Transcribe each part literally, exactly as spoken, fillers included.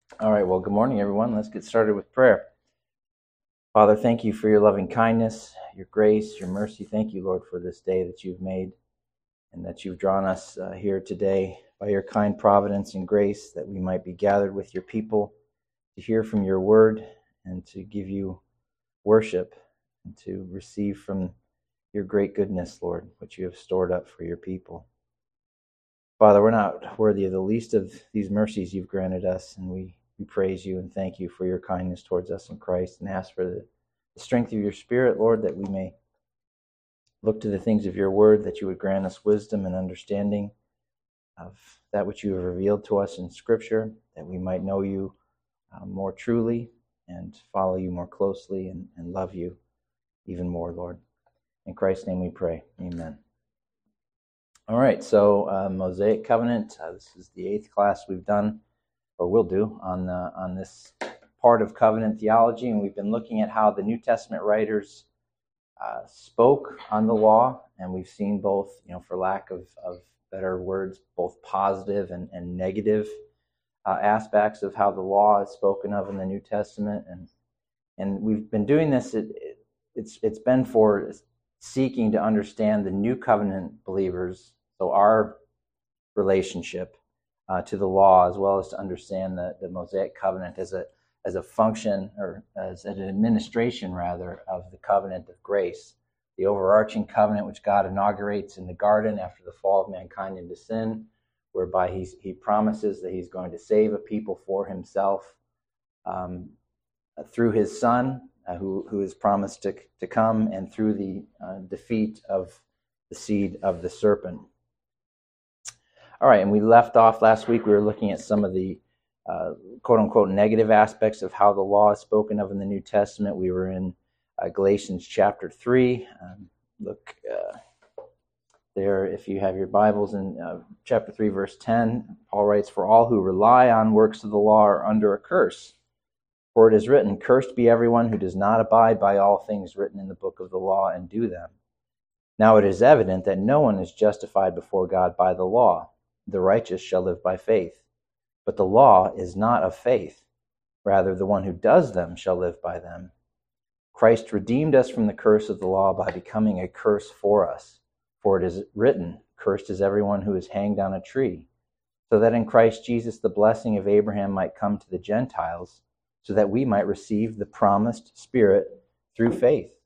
All right, well, good morning, everyone. Let's get started with prayer. Father, thank you for your loving kindness, your grace, your mercy. Thank you, Lord, for this day that you've made and that you've drawn us uh, here today by your kind providence and grace, that we might be gathered with your people to hear from your word and to give you worship and to receive from your great goodness, Lord, which you have stored up for your people. Father, we're not worthy of the least of these mercies you've granted us, and we We praise you and thank you for your kindness towards us in Christ, and ask for the, the strength of your Spirit, Lord, that we may look to the things of your word, that you would grant us wisdom and understanding of that which you have revealed to us in Scripture, that we might know you uh, more truly and follow you more closely and, and love you even more, Lord. In Christ's name we pray. Amen. All right, so uh, Mosaic Covenant, uh, this is the eighth class we've done, or will do, on the, on this part of covenant theology, and we've been looking at how the New Testament writers uh, spoke on the law, and we've seen both, you know, for lack of, of better words, both positive and, and negative uh, aspects of how the law is spoken of in the New Testament, and and we've been doing this. It, it, it's it's been for seeking to understand the New Covenant believers, so our relationship Uh, to the law, as well as to understand the, the Mosaic covenant as a as a function, or as an administration rather, of the covenant of grace, the overarching covenant which God inaugurates in the garden after the fall of mankind into sin, whereby he's, he promises that he's going to save a people for himself um, through his Son, uh, who who is promised to to come, and through the uh, defeat of the seed of the serpent. All right, and we left off last week, we were looking at some of the uh, quote-unquote negative aspects of how the law is spoken of in the New Testament. We were in uh, Galatians chapter three. Um, look uh, there, if you have your Bibles, in uh, chapter three, verse ten, Paul writes, "For all who rely on works of the law are under a curse. For it is written, 'Cursed be everyone who does not abide by all things written in the book of the law and do them.' Now it is evident that no one is justified before God by the law. The righteous shall live by faith. But the law is not of faith. Rather, the one who does them shall live by them. Christ redeemed us from the curse of the law by becoming a curse for us. For it is written, 'Cursed is everyone who is hanged on a tree,' so that in Christ Jesus the blessing of Abraham might come to the Gentiles, so that we might receive the promised Spirit through faith.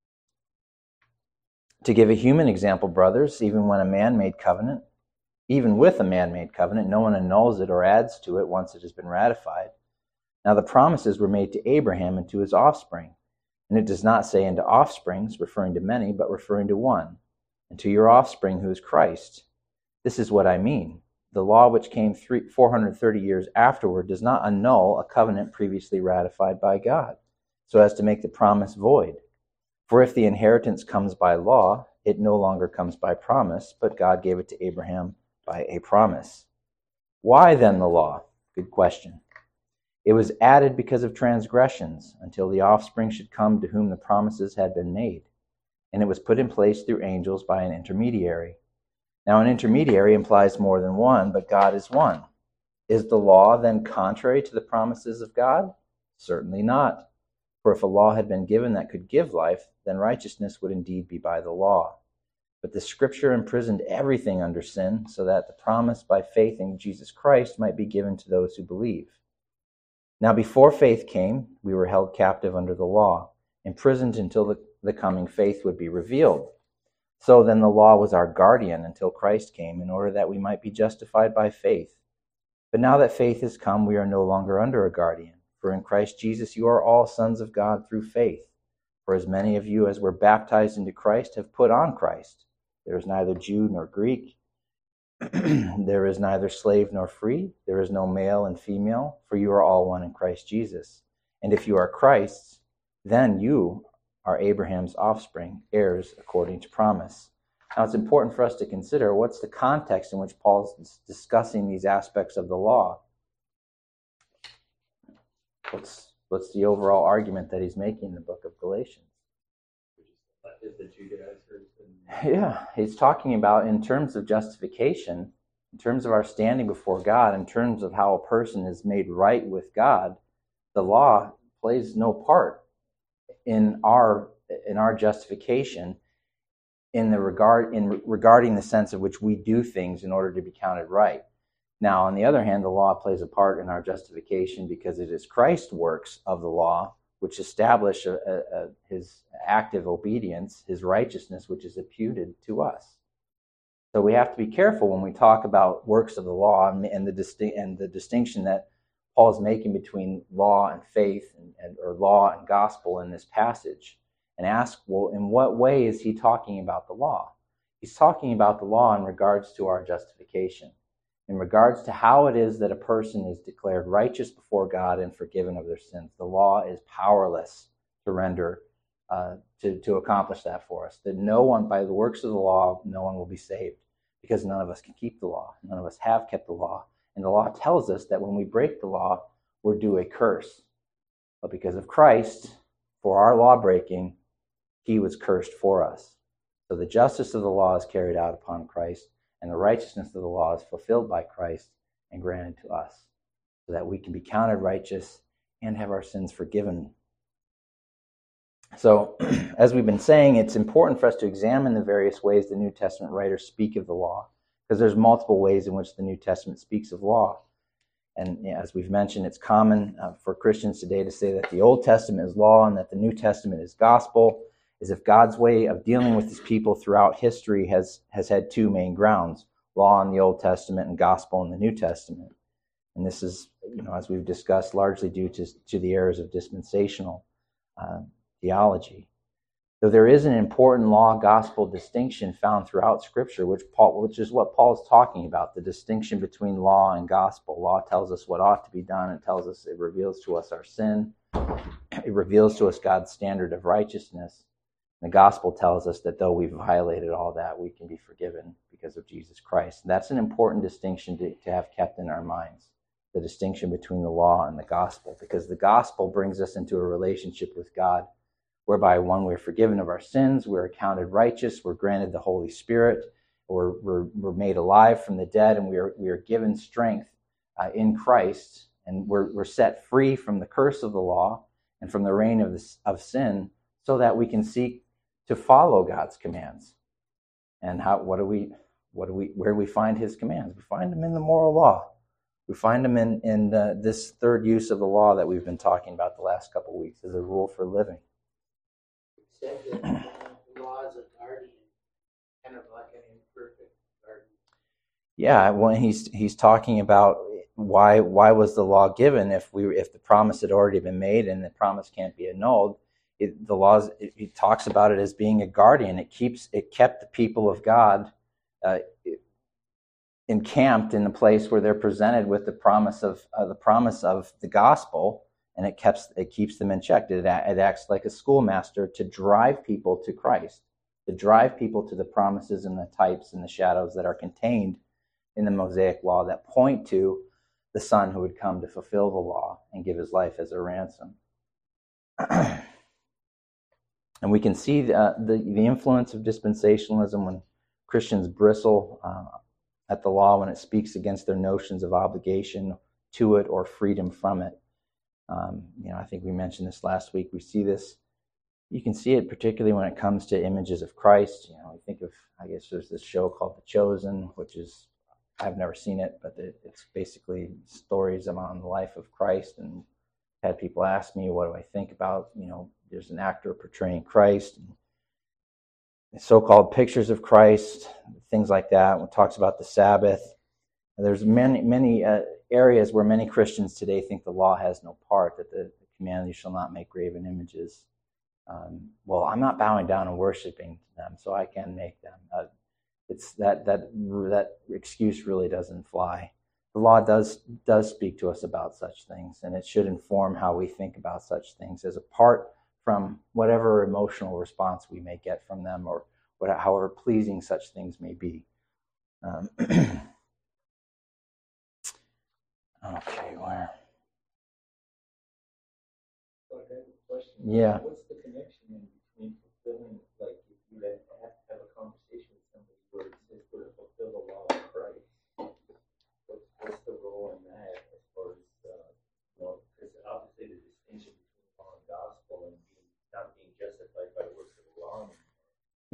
To give a human example, brothers, even when a man-made covenant, Even with a man-made covenant, no one annuls it or adds to it once it has been ratified. Now the promises were made to Abraham and to his offspring. And it does not say into offsprings, referring to many, but referring to one, and to your offspring who is Christ. This is what I mean. The law which came three, four hundred thirty years afterward does not annul a covenant previously ratified by God, so as to make the promise void. For if the inheritance comes by law, it no longer comes by promise, but God gave it to Abraham by a promise. Why then the law? Good question. It was added because of transgressions, until the offspring should come to whom the promises had been made. And it was put in place through angels by an intermediary. Now an intermediary implies more than one, but God is one. Is the law then contrary to the promises of God? Certainly not. For if a law had been given that could give life, then righteousness would indeed be by the law. But the Scripture imprisoned everything under sin, so that the promise by faith in Jesus Christ might be given to those who believe. Now before faith came, we were held captive under the law, imprisoned until the, the coming faith would be revealed. So then the law was our guardian until Christ came, in order that we might be justified by faith. But now that faith has come, we are no longer under a guardian. For in Christ Jesus you are all sons of God through faith. For as many of you as were baptized into Christ have put on Christ. There is neither Jew nor Greek. There is neither slave nor free. There is no male and female, for you are all one in Christ Jesus. And if you are Christ's, then you are Abraham's offspring, heirs according to promise. Now it's important for us to consider what's the context in which Paul is discussing these aspects of the law. What's, what's the overall argument that he's making in the book of Galatians? Is the Judaizers and Yeah, he's talking about in terms of justification, In terms of our standing before God, in terms of how a person is made right with God, the law plays no part in our in our justification in the regard in regarding the sense of which we do things in order to be counted right. Now, on the other hand, the law plays a part in our justification because it is Christ's works of the law which establish a, a, a, his active obedience, his righteousness, which is imputed to us. So we have to be careful when we talk about works of the law and, and the distinct and the distinction that Paul is making between law and faith, and, and or law and gospel in this passage, and ask, well, in what way is he talking about the law? He's talking about the law in regards to our justification, in regards to how it is that a person is declared righteous before God and forgiven of their sins. The law is powerless to render, uh, to, to accomplish that for us. That no one, by the works of the law, no one will be saved, because none of us can keep the law. None of us have kept the law. And the law tells us that when we break the law, we're due a curse. But because of Christ, for our law breaking, he was cursed for us. So the justice of the law is carried out upon Christ, and the righteousness of the law is fulfilled by Christ and granted to us, so that we can be counted righteous and have our sins forgiven. So, as we've been saying, it's important for us to examine the various ways the New Testament writers speak of the law, because there's multiple ways in which the New Testament speaks of law. And you know, as we've mentioned, it's common uh, for Christians today to say that the Old Testament is law and that the New Testament is gospel, as if God's way of dealing with his people throughout history has, has had two main grounds: law in the Old Testament and gospel in the New Testament. And this is, you know, as we've discussed, largely due to, to the errors of dispensational uh, theology. Though there is an important law-gospel distinction found throughout Scripture, which Paul, which is what Paul is talking about, the distinction between law and gospel. Law tells us what ought to be done. It tells us, it reveals to us our sin. It reveals to us God's standard of righteousness. The gospel tells us that though we've violated all that, we can be forgiven because of Jesus Christ. And that's an important distinction to, to have kept in our minds, the distinction between the law and the gospel, because the gospel brings us into a relationship with God, whereby, one, we're forgiven of our sins, we're accounted righteous, we're granted the Holy Spirit, we're, we're, we're made alive from the dead, and we are, we are given strength uh, in Christ, and we're, we're set free from the curse of the law and from the reign of, the, of sin, so that we can seek to follow God's commands. And how? What do we? What do we? Where do we find His commands? We find them in the moral law. We find them in in uh, this third use of the law that we've been talking about the last couple of weeks as a rule for living. Said that uh, the law is a guardian, kind of like an imperfect guardian. Yeah, when he's he's talking about why why was the law given if we if the promise had already been made and the promise can't be annulled. It, the laws, it, it talks about it as being a guardian. It keeps, it kept the people of God uh, encamped in a place where they're presented with the promise of uh, the promise of the gospel, and it keeps it keeps them in check. It, it acts like a schoolmaster to drive people to Christ, to drive people to the promises and the types and the shadows that are contained in the Mosaic law that point to the Son who would come to fulfill the law and give his life as a ransom. And we can see the, the, the influence of dispensationalism when Christians bristle uh, at the law when it speaks against their notions of obligation to it or freedom from it. Um, you know, I think we mentioned this last week. We see this. You can see it particularly when it comes to images of Christ. You know, I think of, I guess there's this show called The Chosen, which is, I've never seen it, but it, it's basically stories about the life of Christ. And had people ask me, what do I think about, you know, there's an actor portraying Christ, and so-called pictures of Christ, things like that. When it talks about the Sabbath, and there's many, many uh, areas where many Christians today think the law has no part, that the, the command, you shall not make graven images. Um, well, I'm not bowing down and worshiping them, so I can make them. Uh, it's that that that excuse really doesn't fly. The law does does speak to us about such things, and it should inform how we think about such things as a part from whatever emotional response we may get from them, or what, however pleasing such things may be. Um, okay, where? So I have a question. Yeah. What's the connection in between fulfilling, like if you have to have a conversation with somebody where it says we're to fulfill the law of Christ,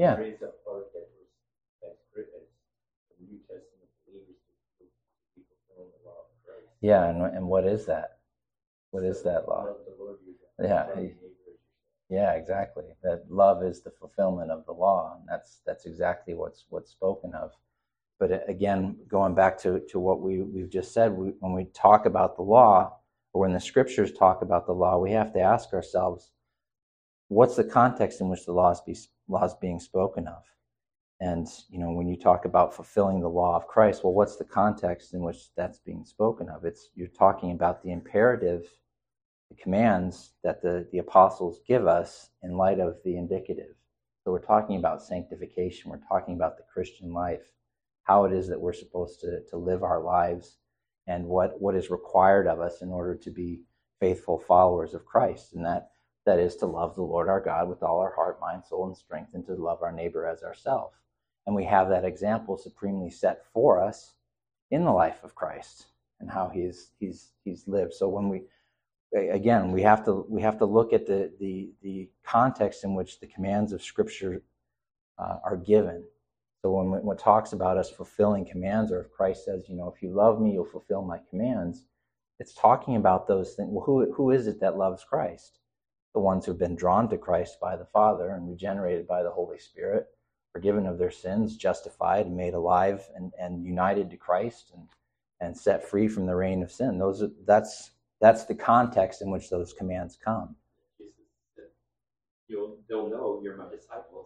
Yeah. Raise up part that was that's great as the New Testament believers to be fulfilling the law of Christ. Yeah, and and what is that? What is that law? Love the Lord your God. Yeah. Love your neighbor as yourself. Yeah, exactly. That love is the fulfillment of the law. And that's that's exactly what's what's spoken of. But again, going back to, to what we, we've just said, we, when we talk about the law, or when the scriptures talk about the law, we have to ask ourselves, what's the context in which the law is, be, law is being spoken of? And, you know, when you talk about fulfilling the law of Christ, well, what's the context in which that's being spoken of? It's you're talking about the imperative, the commands that the, the apostles give us in light of the indicative. So we're talking about sanctification. We're talking about the Christian life, how it is that we're supposed to, to live our lives, and what, what is required of us in order to be faithful followers of Christ. And that, that is to love the Lord our God with all our heart, mind, soul, and strength, and to love our neighbor as ourselves. And we have that example supremely set for us in the life of Christ and how he's he's he's lived. So when we again we have to we have to look at the the, the context in which the commands of Scripture uh, are given. So when, when it talks about us fulfilling commands, or if Christ says, you know, if you love me, you'll fulfill my commands, it's talking about those things. Well, who, who is it that loves Christ? The ones who've been drawn to Christ by the Father and regenerated by the Holy Spirit, forgiven of their sins, justified, and made alive, and, and united to Christ, and, and set free from the reign of sin. Those are, that's, that's the context in which those commands come. Jesus said, You'll, they'll know you're my disciples.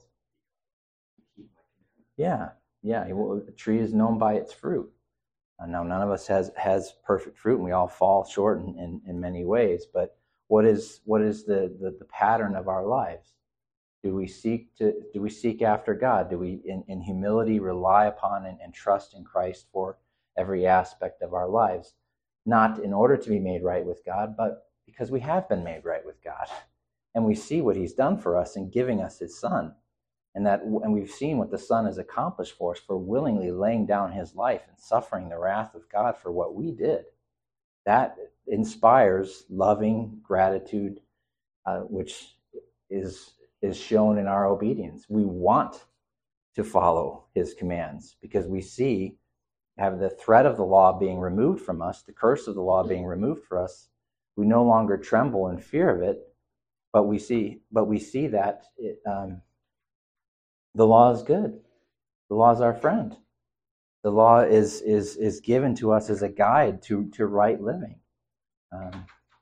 Yeah, yeah. A tree is known by its fruit. Uh, now, none of us has, has perfect fruit, and we all fall short in, in, in many ways. But what is what is the, the, the pattern of our lives? Do we seek to do we seek after God? Do we, in, in humility, rely upon and, and trust in Christ for every aspect of our lives? Not in order to be made right with God, but because we have been made right with God, and we see what He's done for us in giving us His Son. And that, and we've seen what the Son has accomplished for us, for willingly laying down His life and suffering the wrath of God for what we did. That inspires loving gratitude, uh, which is is shown in our obedience. We want to follow His commands because we see, have the threat of the law being removed from us, the curse of the law being removed for us. We no longer tremble in fear of it, but we see, but we see that it, um, the law is good. The law is our friend. The law is is is given to us as a guide to, to right living. Um,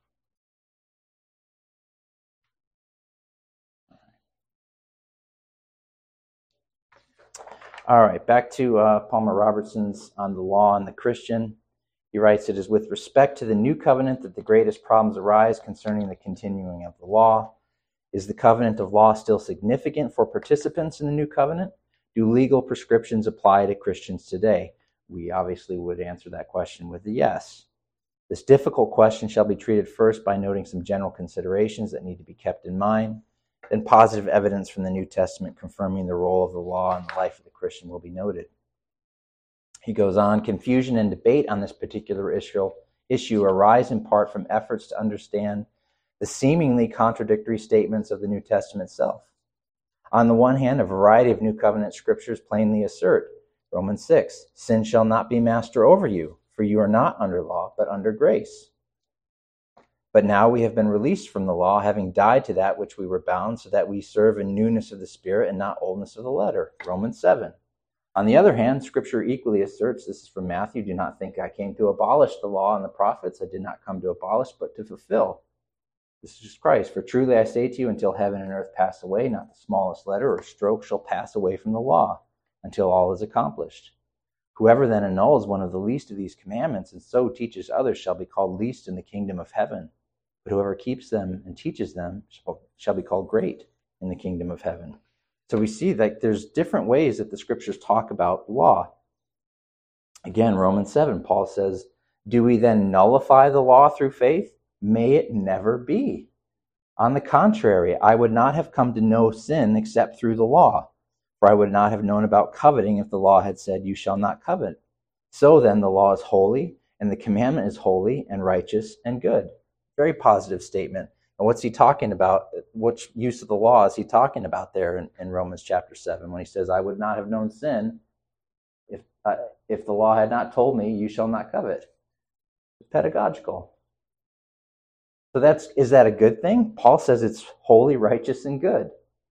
all right, back to uh, Palmer Robertson's on the law and the Christian. He writes, "It is with respect to the new covenant that the greatest problems arise concerning the continuing of the law. Is the covenant of law still significant for participants in the new covenant? Do legal prescriptions apply to Christians today?" We obviously would answer that question with a yes. This difficult question shall be treated first by noting some general considerations that need to be kept in mind. Then positive evidence from the New Testament confirming the role of the law in the life of the Christian will be noted. He goes on, "Confusion and debate on this particular issue, issue arise in part from efforts to understand the seemingly contradictory statements of the New Testament itself. On the one hand, a variety of New Covenant scriptures plainly assert, Romans six, sin shall not be master over you, for you are not under law, but under grace. But now we have been released from the law, having died to that which we were bound, so that we serve in newness of the Spirit and not oldness of the letter, Romans seven. On the other hand, Scripture equally asserts, this is from Matthew, do not think I came to abolish the law and the prophets. I did not come to abolish, but to fulfill. This is Christ. For truly I say to you, until heaven and earth pass away, not the smallest letter or stroke shall pass away from the law, until all is accomplished. Whoever then annuls one of the least of these commandments and so teaches others shall be called least in the kingdom of heaven. But whoever keeps them and teaches them shall, shall be called great in the kingdom of heaven." So we see that there's different ways that the scriptures talk about law. Again, Romans seven, Paul says, "Do we then nullify the law through faith? May it never be. On the contrary, I would not have come to know sin except through the law. For I would not have known about coveting if the law had said, you shall not covet. So then the law is holy, and the commandment is holy and righteous and good." Very positive statement. And what's he talking about? Which use of the law is he talking about there in, in Romans chapter seven when he says, I would not have known sin if, uh, if the law had not told me, you shall not covet. It's pedagogical. So that's, is that a good thing? Paul says it's holy, righteous, and good.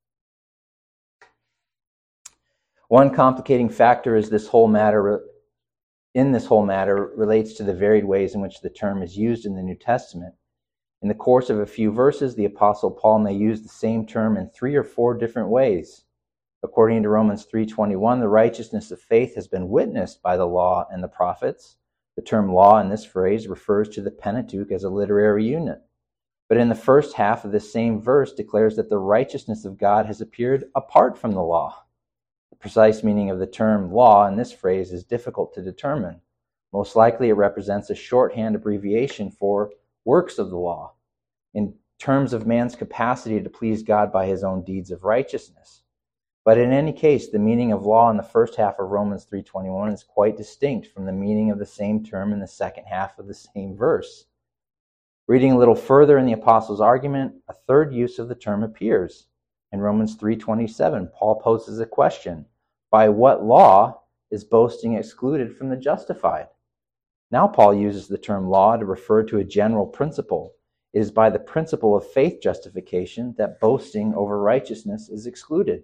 One complicating factor is this whole matter, in this whole matter relates to the varied ways in which the term is used in the New Testament. In the course of a few verses, the Apostle Paul may use the same term in three or four different ways. According to Romans three twenty-one, the righteousness of faith has been witnessed by the law and the prophets. The term law in this phrase refers to the Pentateuch as a literary unit. But in the first half of this same verse declares that the righteousness of God has appeared apart from the law. The precise meaning of the term law in this phrase is difficult to determine. Most likely it represents a shorthand abbreviation for works of the law, in terms of man's capacity to please God by his own deeds of righteousness. But in any case, the meaning of law in the first half of Romans three twenty-one is quite distinct from the meaning of the same term in the second half of the same verse. Reading a little further in the apostle's argument, a third use of the term appears. In Romans three twenty-seven, Paul poses a question: by what law is boasting excluded from the justified? Now Paul uses the term law to refer to a general principle. It is by the principle of faith justification that boasting over righteousness is excluded.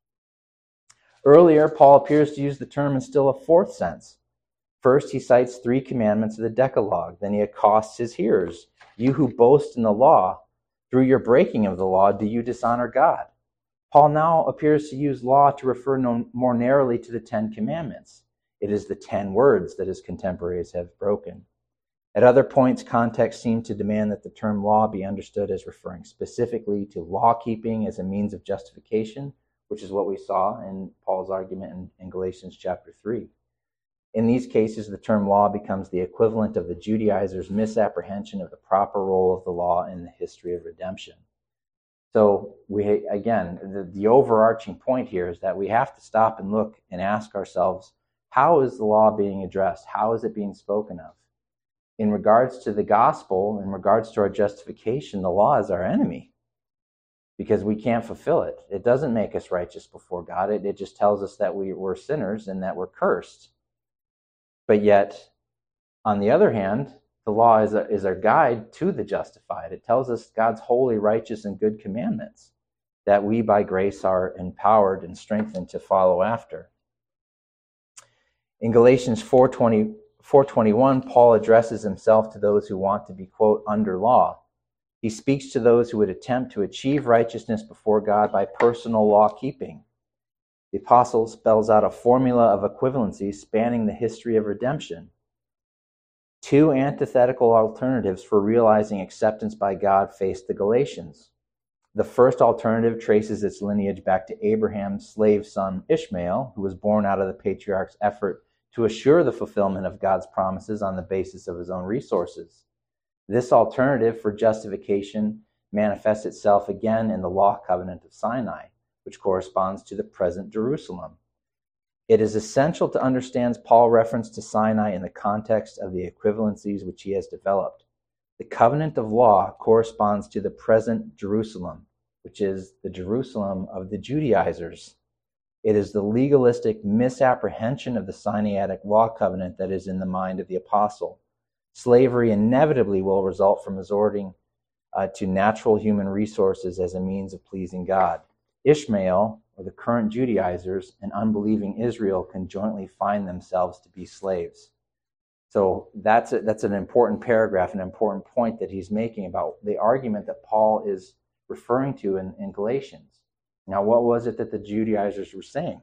Earlier, Paul appears to use the term in still a fourth sense. First, he cites three commandments of the Decalogue. Then he accosts his hearers. You who boast in the law, through your breaking of the law, do you dishonor God? Paul now appears to use law to refer no, more narrowly to the Ten Commandments. It is the ten words that his contemporaries have broken. At other points, context seemed to demand that the term law be understood as referring specifically to law-keeping as a means of justification, which is what we saw in Paul's argument in, in Galatians chapter three. In these cases, the term law becomes the equivalent of the Judaizers' misapprehension of the proper role of the law in the history of redemption. So, we again, the, the overarching point here is that we have to stop and look and ask ourselves, how is the law being addressed? How is it being spoken of? In regards to the gospel, in regards to our justification, the law is our enemy because we can't fulfill it. It doesn't make us righteous before God. It, it just tells us that we, we're sinners and that we're cursed. But yet, on the other hand, the law is, a, is our guide to the justified. It tells us God's holy, righteous, and good commandments that we by grace are empowered and strengthened to follow after. In Galatians four twenty-one, Paul addresses himself to those who want to be, quote, under law. He speaks to those who would attempt to achieve righteousness before God by personal law-keeping. The apostle spells out a formula of equivalency spanning the history of redemption. Two antithetical alternatives for realizing acceptance by God face the Galatians. The first alternative traces its lineage back to Abraham's slave son Ishmael, who was born out of the patriarch's effort to assure the fulfillment of God's promises on the basis of his own resources. This alternative for justification manifests itself again in the law covenant of Sinai, which corresponds to the present Jerusalem. It is essential to understand Paul's reference to Sinai in the context of the equivalencies which he has developed. The covenant of law corresponds to the present Jerusalem, which is the Jerusalem of the Judaizers. It is the legalistic misapprehension of the Sinaitic law covenant that is in the mind of the apostle. Slavery inevitably will result from resorting uh, to natural human resources as a means of pleasing God. Ishmael, or the current Judaizers, and unbelieving Israel can jointly find themselves to be slaves. So that's a, that's an important paragraph, an important point that he's making about the argument that Paul is referring to in, in Galatians. Now, what was it that the Judaizers were saying?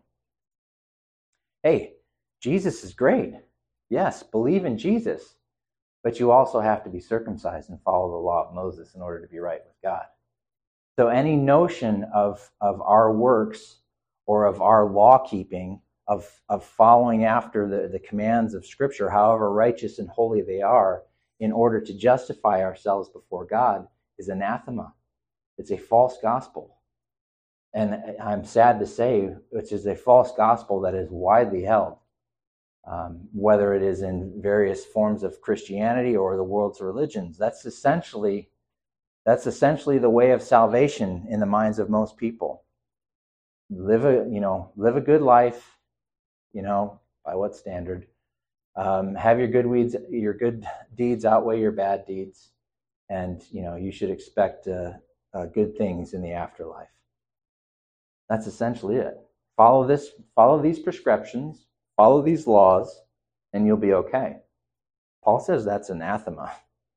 Hey, Jesus is great. Yes, believe in Jesus, but you also have to be circumcised and follow the law of Moses in order to be right with God. So any notion of, of our works or of our law-keeping, of, of following after the, the commands of Scripture, however righteous and holy they are, in order to justify ourselves before God, is anathema. It's a false gospel. And I'm sad to say, which is a false gospel that is widely held, um, whether it is in various forms of Christianity or the world's religions. That's essentially That's essentially the way of salvation in the minds of most people. Live a, you know, live a good life, you know, by what standard? Um, have your good weeds, your good deeds outweigh your bad deeds, and you know you should expect uh, uh, good things in the afterlife. That's essentially it. Follow this, follow these prescriptions, follow these laws, and you'll be okay. Paul says that's anathema.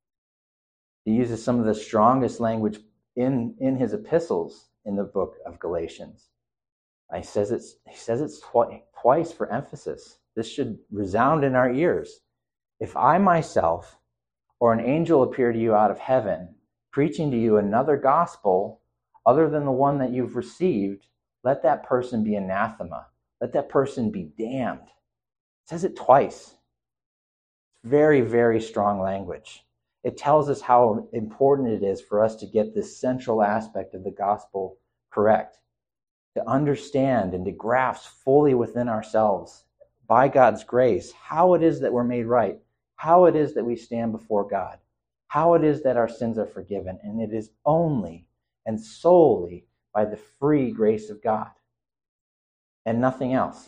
He uses some of the strongest language in, in his epistles in the book of Galatians. He says it's, he says it's twi- twice for emphasis. This should resound in our ears. If I myself or an angel appear to you out of heaven, preaching to you another gospel other than the one that you've received, let that person be anathema. Let that person be damned. It says it twice. It's very, very strong language. It tells us how important it is for us to get this central aspect of the gospel correct, to understand and to grasp fully within ourselves, by God's grace, how it is that we're made right, how it is that we stand before God, how it is that our sins are forgiven, and it is only and solely by the free grace of God and nothing else.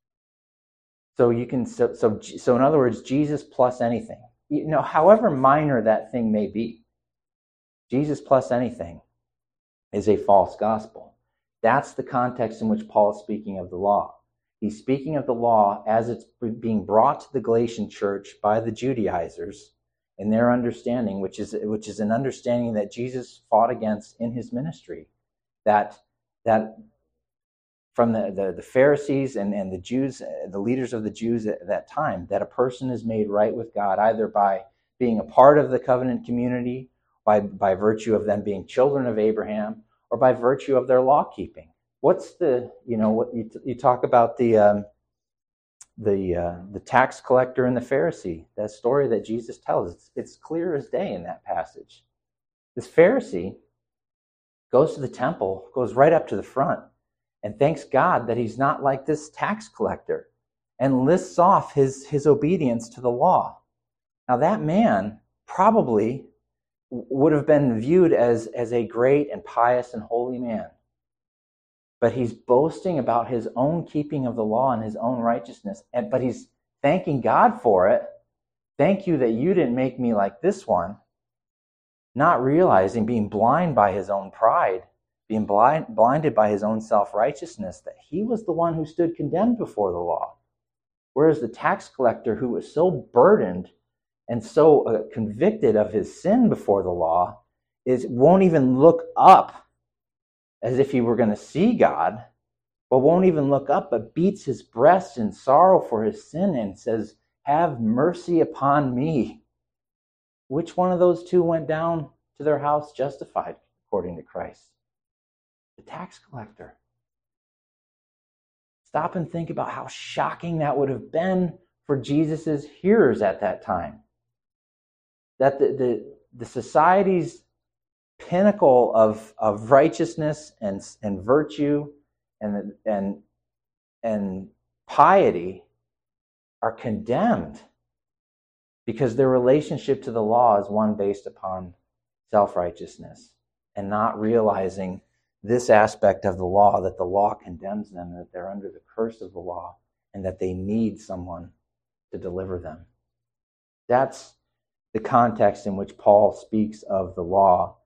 So you can so so, so in other words, Jesus plus anything. You know, however minor that thing may be, Jesus plus anything is a false gospel. That's the context in which Paul is speaking of the law. He's speaking of the law as it's being brought to the Galatian church by the Judaizers in their understanding, which is which is an understanding that Jesus fought against in his ministry. That that from the, the, the Pharisees and, and the Jews, the leaders of the Jews at that time, that a person is made right with God either by being a part of the covenant community, by, by virtue of them being children of Abraham, or by virtue of their law keeping. What's the, you know, what you, you talk about the um, the uh, the tax collector and the Pharisee, that story that Jesus tells. It's, it's clear as day in that passage. This Pharisee goes to the temple, goes right up to the front, and thanks God that he's not like this tax collector, and lists off his, his obedience to the law. Now that man probably would have been viewed as, as a great and pious and holy man. But he's boasting about his own keeping of the law and his own righteousness, and, but he's thanking God for it. Thank you that you didn't make me like this one. Not realizing, being blind by his own pride, being blind, blinded by his own self-righteousness, that he was the one who stood condemned before the law. Whereas the tax collector, who was so burdened and so uh, convicted of his sin before the law, is won't even look up as if he were going to see God, but won't even look up, but beats his breast in sorrow for his sin and says, "Have mercy upon me." Which one of those two went down to their house justified according to Christ? The tax collector. Stop and think about how shocking that would have been for Jesus' hearers at that time. That the, the, the society's pinnacle of, of righteousness and, and virtue and, and, and piety are condemned because their relationship to the law is one based upon self-righteousness and not realizing this aspect of the law, that the law condemns them, that they're under the curse of the law, and that they need someone to deliver them. That's the context in which Paul speaks of the law.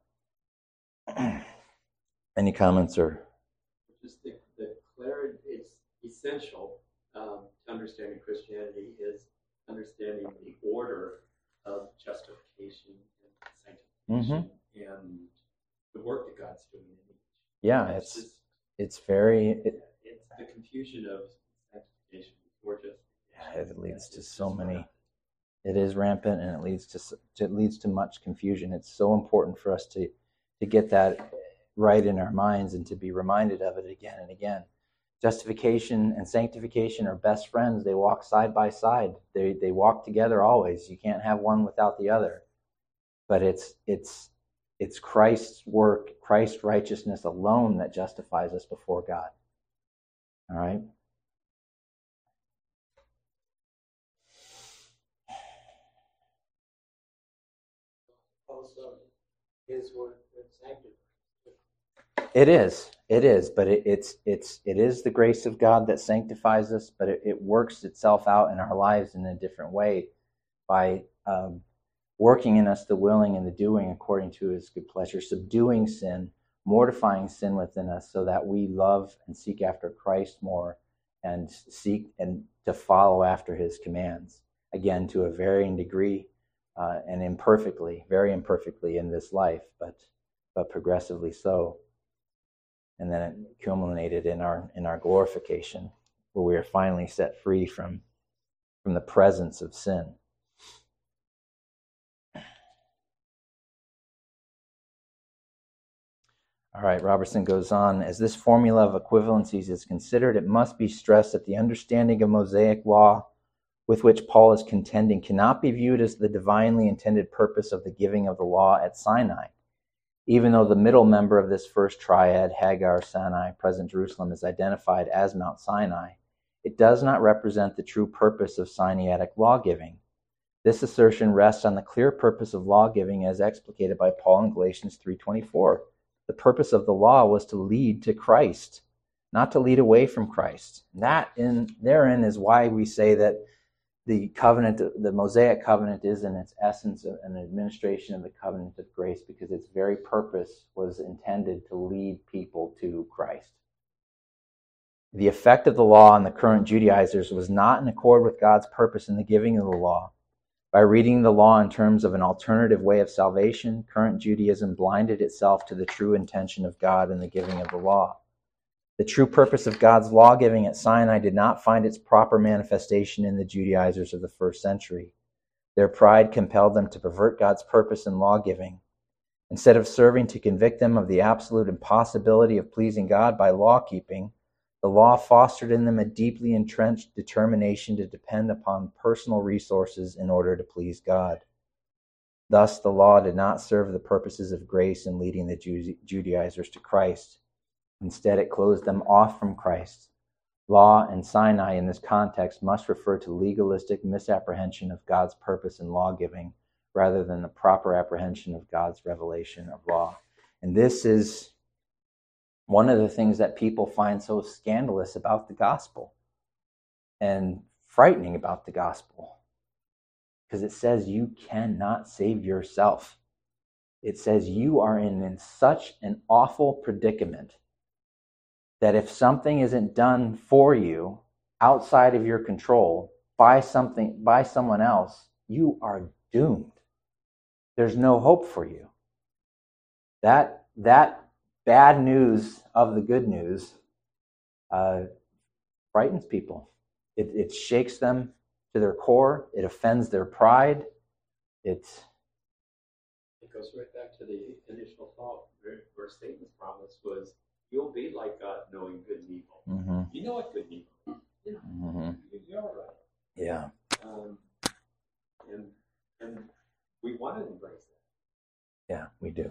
Any comments or? Just the, the clarity, it's essential um, to understanding Christianity is understanding the order of justification and sanctification mm-hmm. and the work that God's doing in each. Yeah, it's it's, just, it's very. It, it's the confusion of sanctification before justification. Yeah, it leads to so many. It is rampant, and it leads to it leads to much confusion. It's so important for us to to get that right in our minds and to be reminded of it again and again. Justification and sanctification are best friends. They walk side by side. They they walk together always. You can't have one without the other. But it's it's it's Christ's work, Christ's righteousness alone that justifies us before God. All right? Also, His work that sanctifies. It is. It is. But it, it's it's it is the grace of God that sanctifies us, but it, it works itself out in our lives in a different way by um, working in us the willing and the doing according to his good pleasure, subduing sin, mortifying sin within us so that we love and seek after Christ more and seek and to follow after his commands. Again, to a varying degree uh, and imperfectly, very imperfectly in this life, but but progressively so. And then it culminated in our in our glorification, where we are finally set free from, from the presence of sin. All right, Robertson goes on, as this formula of equivalencies is considered, it must be stressed that the understanding of Mosaic law with which Paul is contending cannot be viewed as the divinely intended purpose of the giving of the law at Sinai. Even though the middle member of this first triad, Hagar, Sinai, present Jerusalem, is identified as Mount Sinai, it does not represent the true purpose of Sinaitic law-giving. This assertion rests on the clear purpose of law-giving as explicated by Paul in Galatians three twenty-four. The purpose of the law was to lead to Christ, not to lead away from Christ. That in therein is why we say that the covenant, the Mosaic covenant, is in its essence an administration of the covenant of grace, because its very purpose was intended to lead people to Christ. The effect of the law on the current Judaizers was not in accord with God's purpose in the giving of the law. By reading the law in terms of an alternative way of salvation, current Judaism blinded itself to the true intention of God in the giving of the law. The true purpose of God's law-giving at Sinai did not find its proper manifestation in the Judaizers of the first century. Their pride compelled them to pervert God's purpose in law-giving. Instead of serving to convict them of the absolute impossibility of pleasing God by law-keeping, the law fostered in them a deeply entrenched determination to depend upon personal resources in order to please God. Thus, the law did not serve the purposes of grace in leading the Judaizers to Christ. Instead, it closed them off from Christ. Law and Sinai in this context must refer to legalistic misapprehension of God's purpose in law-giving rather than the proper apprehension of God's revelation of law. And this is one of the things that people find so scandalous about the gospel and frightening about the gospel, because it says you cannot save yourself. It says you are in, in such an awful predicament that if something isn't done for you outside of your control by something by someone else, you are doomed. There's no hope for you. That that bad news of the good news uh, frightens people. It, it shakes them to their core. It offends their pride. It It goes right back to the initial thought where, where Satan's promise was, you'll be like God, knowing good and evil. mm-hmm. You know what good and evil is. You know, Mm-hmm. you're all right. Yeah. Um, and and we want to embrace that. Yeah, we do.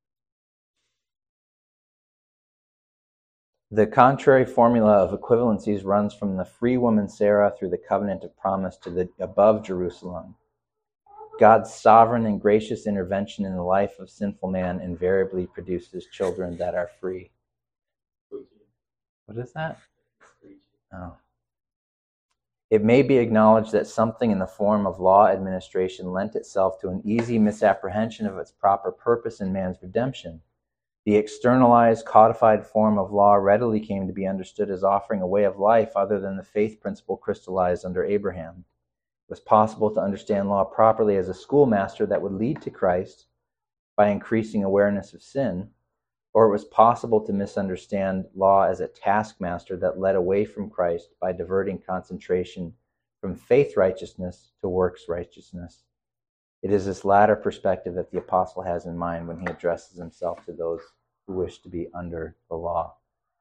The contrary formula of equivalencies runs from the free woman Sarah through the covenant of promise to the above Jerusalem. God's sovereign and gracious intervention in the life of sinful man invariably produces children that are free. What is that? Oh. It may be acknowledged that something in the form of law administration lent itself to an easy misapprehension of its proper purpose in man's redemption. The externalized, codified form of law readily came to be understood as offering a way of life other than the faith principle crystallized under Abraham. It was possible to understand law properly as a schoolmaster that would lead to Christ by increasing awareness of sin, or it was possible to misunderstand law as a taskmaster that led away from Christ by diverting concentration from faith righteousness to works righteousness. It is this latter perspective that the apostle has in mind when he addresses himself to those who wish to be under the law.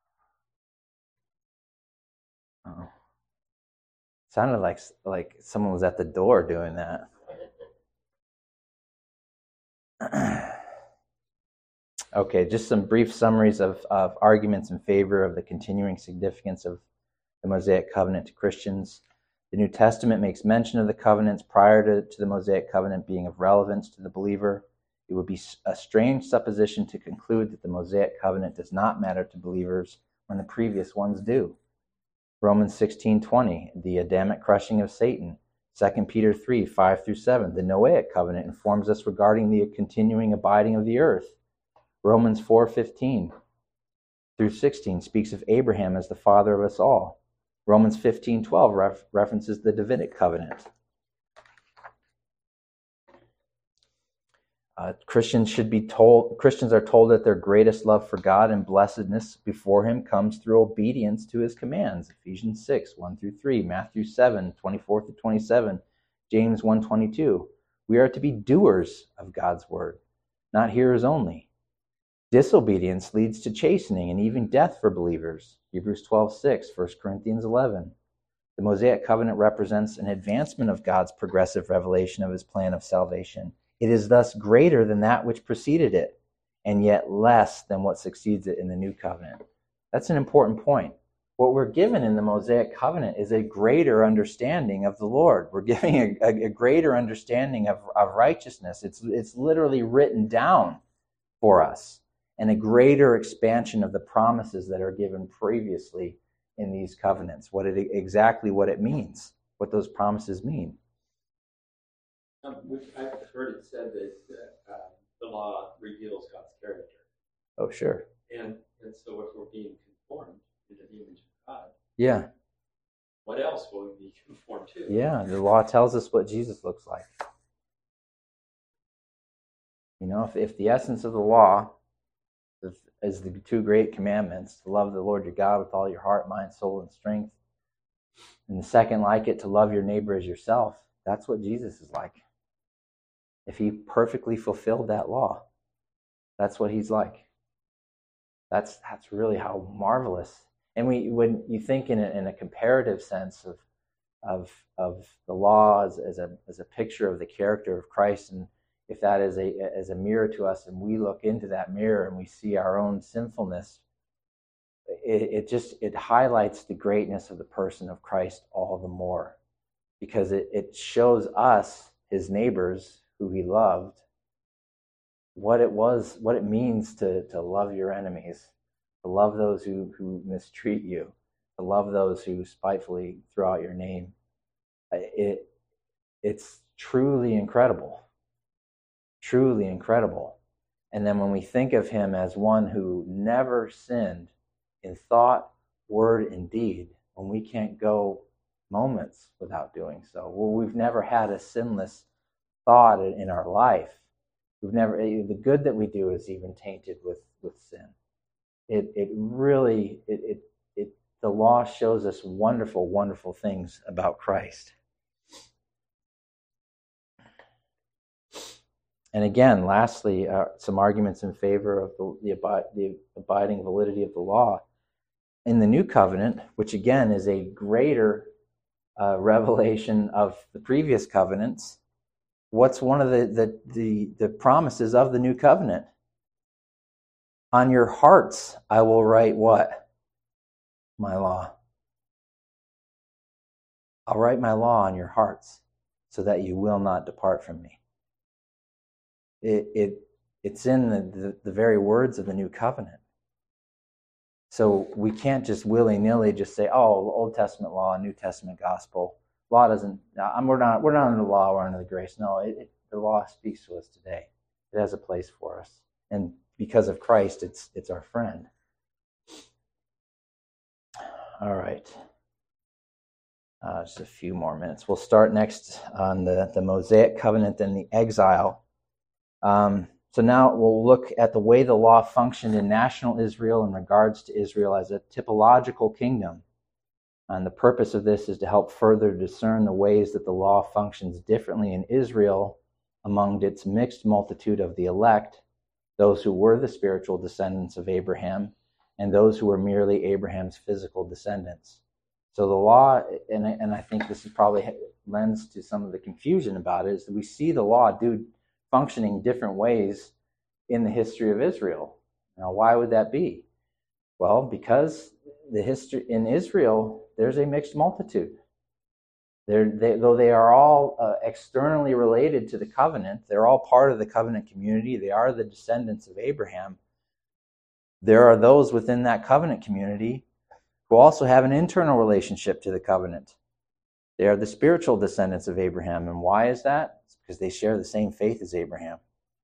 Uh-oh. Sounded like like someone was at the door doing that. Okay, just some brief summaries of, of arguments in favor of the continuing significance of the Mosaic covenant to Christians. The New Testament makes mention of the covenants prior to, to the Mosaic covenant being of relevance to the believer. It It would be a strange supposition to conclude that the Mosaic covenant does not matter to believers when the previous ones do. Romans sixteen twenty, the Adamic crushing of Satan. Second Peter three, five through seven, the Noahic covenant informs us regarding the continuing abiding of the earth. Romans four fifteen through sixteen speaks of Abraham as the father of us all. Romans fifteen twelve ref- references the Davidic covenant. Uh, Christians should be told, Christians are told that their greatest love for God and blessedness before Him comes through obedience to His commands. Ephesians six, one through three, Matthew seven, twenty-four through twenty-seven, James one twenty-two. We are to be doers of God's word, not hearers only. Disobedience leads to chastening and even death for believers. Hebrews twelve six, First Corinthians eleven. The Mosaic covenant represents an advancement of God's progressive revelation of His plan of salvation. It is thus greater than that which preceded it, and yet less than what succeeds it in the new covenant. That's an important point. What we're given in the Mosaic covenant is a greater understanding of the Lord. We're giving a, a, a greater understanding of, of righteousness. It's, it's literally written down for us, and a greater expansion of the promises that are given previously in these covenants, what it exactly what it means, what those promises mean. Um, which I've heard it said that uh, uh, the law reveals God's character. Oh, sure. And and so if we're being conformed into the image of God, Yeah. what else will we be conformed to? Yeah, the law tells us what Jesus looks like. You know, if, if the essence of the law is, is the two great commandments, to love the Lord your God with all your heart, mind, soul, and strength, and the second like it, to love your neighbor as yourself, that's what Jesus is like. If He perfectly fulfilled that law, that's what He's like. That's that's really how marvelous. And we, when you think in a, in a comparative sense of of of the law as, as a as a picture of the character of Christ, and if that is a as a mirror to us, and we look into that mirror and we see our own sinfulness, it, it just it highlights the greatness of the person of Christ all the more, because it, it shows us, His neighbors, who He loved, what it was, what it means to, to love your enemies, to love those who, who mistreat you, to love those who spitefully throw out your name. It, it's truly incredible, truly incredible. And then when we think of Him as one who never sinned in thought, word, and deed, when we can't go moments without doing so, well, we've never had a sinless thought in our life. We've never, the good that we do is even tainted with, with sin. It it really, it, it, it the law shows us wonderful, wonderful things about Christ. And again, lastly, uh, some arguments in favor of the, the, abi- the abiding validity of the law. In the New Covenant, which again is a greater uh, revelation of the previous covenants, what's one of the, the, the, the promises of the New Covenant? On your hearts I will write what? My law. I'll write my law on your hearts so that you will not depart from me. It, it, it's in the, the, the very words of the New Covenant. So we can't just willy-nilly just say, oh, Old Testament law, New Testament gospel. Law doesn't, I'm, we're not we're not under the law, we're under the grace. No, it, it, the law speaks to us today. It has a place for us. And because of Christ, it's it's our friend. All right. Uh, just a few more minutes. We'll start next on the, the Mosaic covenant and the exile. Um, so now we'll look at the way the law functioned in national Israel in regards to Israel as a typological kingdom. And the purpose of this is to help further discern the ways that the law functions differently in Israel among its mixed multitude of the elect, those who were the spiritual descendants of Abraham, and those who were merely Abraham's physical descendants. So the law, and, and I think this is probably lends to some of the confusion about it, is that we see the law do functioning different ways in the history of Israel. Now, why would that be? Well, because the history in Israel, there's a mixed multitude. They're, they, though they are all uh, externally related to the covenant, they're all part of the covenant community. They are the descendants of Abraham. There are those within that covenant community who also have an internal relationship to the covenant. They are the spiritual descendants of Abraham. And why is that? It's because they share the same faith as Abraham.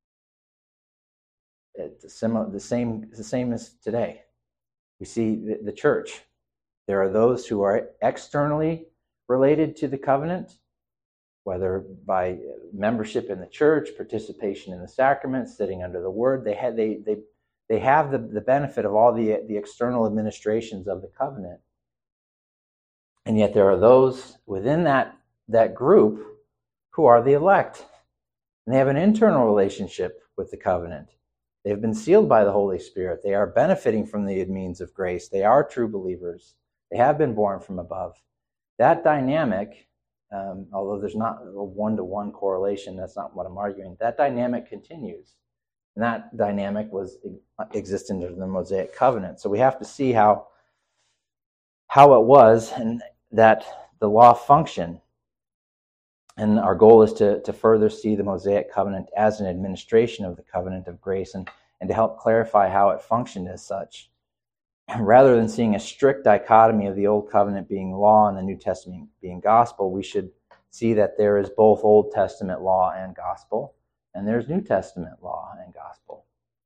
It's the, similar, the, same, the same as today. We see the, the church. There are those who are externally related to the covenant, whether by membership in the church, participation in the sacraments, sitting under the word. They have, they, they, they have the, the benefit of all the, the external administrations of the covenant. And yet there are those within that, that group who are the elect. And they have an internal relationship with the covenant. They've been sealed by the Holy Spirit. They are benefiting from the means of grace. They are true believers. They have been born from above. That dynamic, um, although there's not a one-to-one correlation, that's not what I'm arguing, that dynamic continues. And that dynamic was existent in the Mosaic covenant. So we have to see how, how it was and that the law functioned. And our goal is to, to further see the Mosaic covenant as an administration of the covenant of grace and, and to help clarify how it functioned as such. Rather than seeing a strict dichotomy of the Old Covenant being law and the New Testament being gospel, we should see that there is both Old Testament law and gospel, and there's New Testament law and gospel.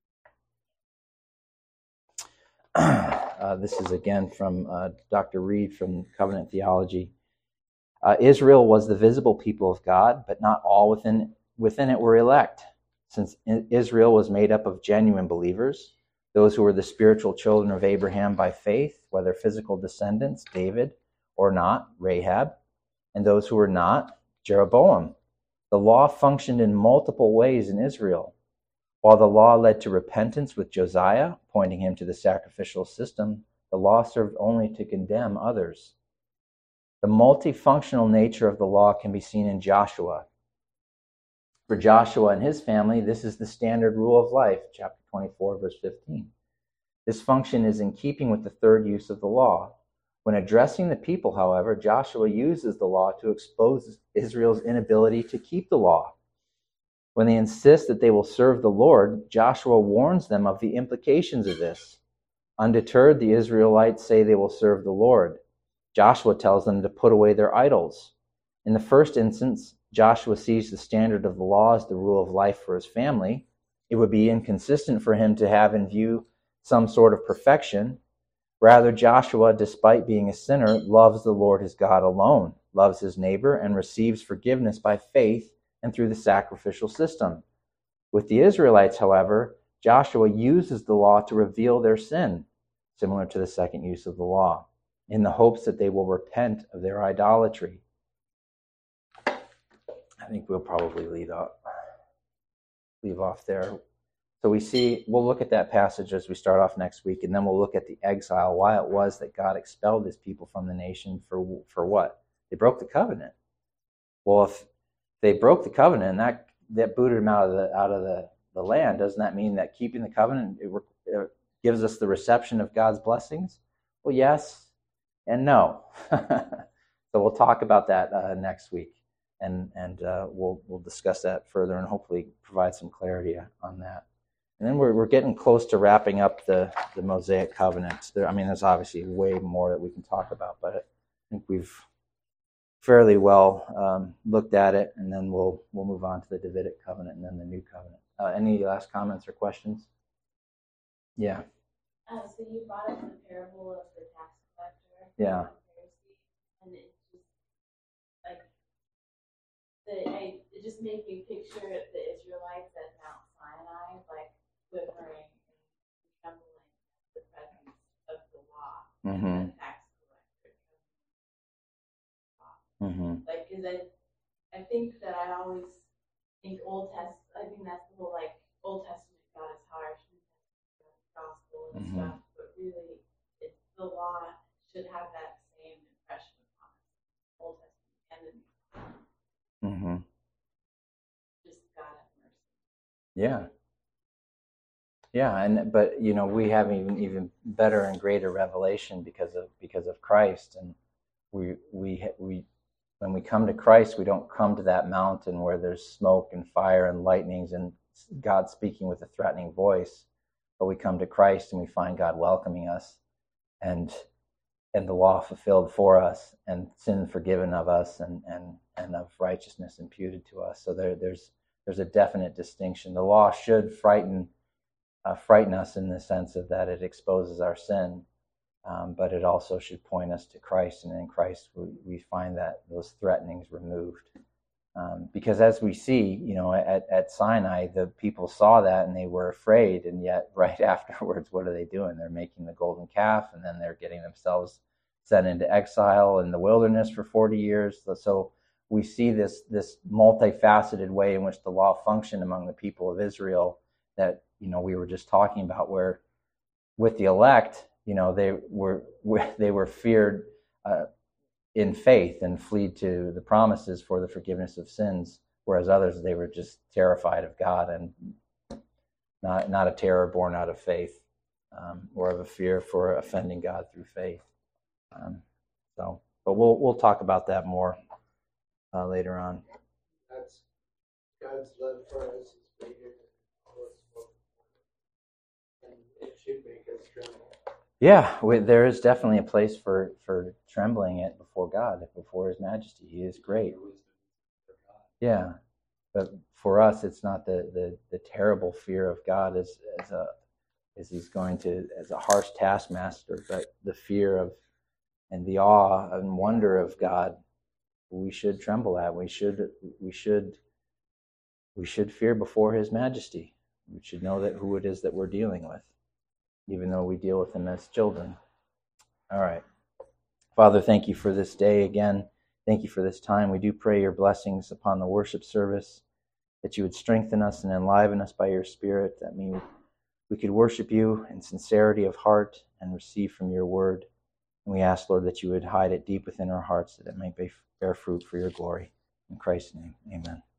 Uh, this is again from uh, Doctor Reed from Covenant Theology. Uh, Israel was the visible people of God, but not all within, within it were elect. Since Israel was made up of genuine believers, those who were the spiritual children of Abraham by faith, whether physical descendants, David, or not, Rahab, and those who were not, Jeroboam. The law functioned in multiple ways in Israel. While the law led to repentance with Josiah, pointing him to the sacrificial system, the law served only to condemn others. The multifunctional nature of the law can be seen in Joshua. For Joshua and his family, this is the standard rule of life, chapter twenty-four, verse fifteen. This function is in keeping with the third use of the law. When addressing the people, however, Joshua uses the law to expose Israel's inability to keep the law. When they insist that they will serve the Lord, Joshua warns them of the implications of this. Undeterred, the Israelites say they will serve the Lord. Joshua tells them to put away their idols. In the first instance, Joshua sees the standard of the law as the rule of life for his family. It would be inconsistent for him to have in view some sort of perfection. Rather, Joshua, despite being a sinner, loves the Lord his God alone, loves his neighbor, and receives forgiveness by faith and through the sacrificial system. With the Israelites, however, Joshua uses the law to reveal their sin, similar to the second use of the law, in the hopes that they will repent of their idolatry. I think we'll probably leave off, leave off there. So we see, we'll look at that passage as we start off next week, and then we'll look at the exile, why it was that God expelled his people from the nation for, for what? They broke the covenant. Well, if they broke the covenant and that, that booted them out of the out of the, the land, doesn't that mean that keeping the covenant it, it gives us the reception of God's blessings? Well, yes and no. So we'll talk about that uh, next week, and and uh, we'll we'll discuss that further and hopefully provide some clarity on that. And then we're we're getting close to wrapping up the the Mosaic covenant. There, I mean, there's obviously way more that we can talk about, but I think we've fairly well um, looked at it, and then we'll we'll move on to the Davidic covenant and then the new covenant. Uh, any last comments or questions? Yeah. Uh, so you brought up the parable of the tax collector. Yeah. And it just like the I, it just made me picture the Israelites at Mount Sinai, like quivering and trembling at the presence of the law Mm-hmm. and the tax collector. Mm-hmm. Like, cause I, I think that I always think Old Test. I think that's the whole like Old Testament God is harsh, New Testament God is gospel and Mhm. stuff. But really, it's the law should have that same impression upon us. Old Testament and the New Testament. Mm-hmm. Just God have mercy. Yeah. Yeah, and but you know we have even even better and greater revelation because of because of Christ, and we we we when we come to Christ, we don't come to that mountain where there's smoke and fire and lightnings and God speaking with a threatening voice, but we come to Christ and we find God welcoming us and and the law fulfilled for us and sin forgiven of us and and and of righteousness imputed to us. So there there's there's a definite distinction. The law should frighten uh, frighten us in the sense of that it exposes our sin. Um, but it also should point us to Christ, and in Christ we, we find that those threatenings removed. Um, because as we see, you know, at, at Sinai, the people saw that and they were afraid, and yet right afterwards, what are they doing? They're making the golden calf, and then they're getting themselves sent into exile in the wilderness for forty years. So we see this this multifaceted way in which the law functioned among the people of Israel that, you know, we were just talking about, where with the elect, you know, they were they were feared uh, in faith and fled to the promises for the forgiveness of sins, whereas others, they were just terrified of God and not not a terror born out of faith, um, or of a fear for offending God through faith. Um, so, but we'll we'll talk about that more uh, later on. That's God's love for us is bigger than all us, and it should make us tremble. Yeah, we, there is definitely a place for, for trembling it before God, before His Majesty. He is great. Yeah, but for us, it's not the, the, the terrible fear of God as as a as He's going to as a harsh taskmaster, but the fear of and the awe and wonder of God. We should tremble at. We should we should we should fear before His Majesty. We should know that who it is that we're dealing with, even though we deal with them as children. All right. Father, thank you for this day again. Thank you for this time. We do pray your blessings upon the worship service, that you would strengthen us and enliven us by your Spirit, that we, we could worship you in sincerity of heart and receive from your word. And we ask, Lord, that you would hide it deep within our hearts, that it may bear fruit for your glory. In Christ's name, amen.